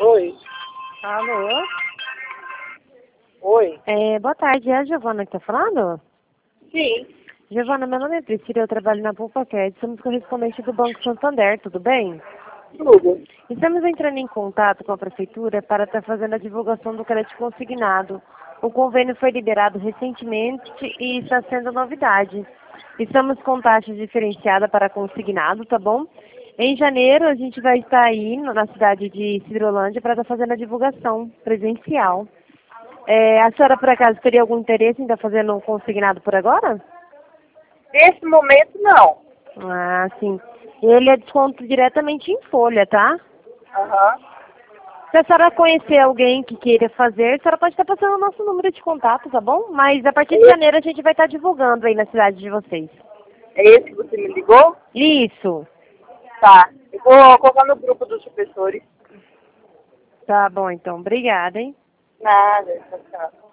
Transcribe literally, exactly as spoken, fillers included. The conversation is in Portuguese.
Oi. Alô? Oi. É, boa tarde, é a Giovana que está falando? Sim. Giovana, meu nome é Priscila, eu trabalho na Pulpacred, somos correspondentes do Banco Santander, tudo bem? Tudo. Estamos entrando em contato com a Prefeitura para estar fazendo a divulgação do crédito consignado. O convênio foi liberado recentemente e está sendo novidade. Estamos com taxa diferenciada para consignado, tá bom? Em janeiro a gente vai estar aí no- na cidade de Cidrolândia para estar fazendo a divulgação presencial. É, a senhora, por acaso, teria algum interesse em estar fazendo um consignado por agora? Nesse momento, não. Ah, sim. Ele é desconto diretamente em folha, tá? Aham. Se a senhora conhecer alguém que queira fazer, a senhora pode estar passando o nosso número de contato, tá bom? Mas a partir de É janeiro a gente vai estar divulgando aí na cidade de vocês. é esse que você me ligou? Isso. Tá. Eu vou colocar no grupo dos professores. Tá bom, então. Obrigada, hein? Nada. Tchau, tchau.